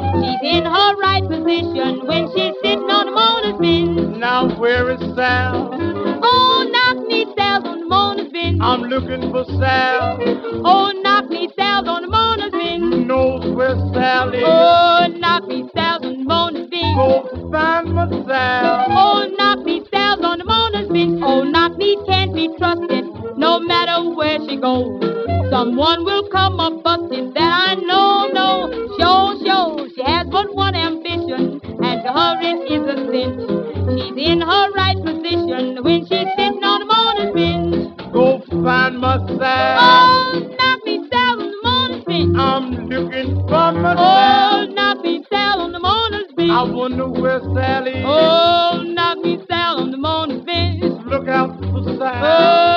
She's in her right position when she's sitting on the motor's bin. Now where is Sal? Oh, knock me Sal's on the motor's bin. I'm looking for Sal. Oh, knock me Sal's on the motor's bin. Who knows where Sal is? Oh, knock me Sal's on the motor's bin. Go find my Sal. Oh, knock me Sal's on the motor's bin. Oh, knock me can't be trusted no matter where she goes. Someone will come up busted that I know, no. Sure, she has but one ambition, and to her it is a cinch. She's in her right position when she's sitting on the motor's bench. Go find my Sal. Oh, knock me Sal on the motor's bench. I'm looking for my Oh, Sal. knock me Sal on the motor's bench. I wonder where Sal is. Oh, knock me Sal on the motor's bench. Look out for Sal. Oh,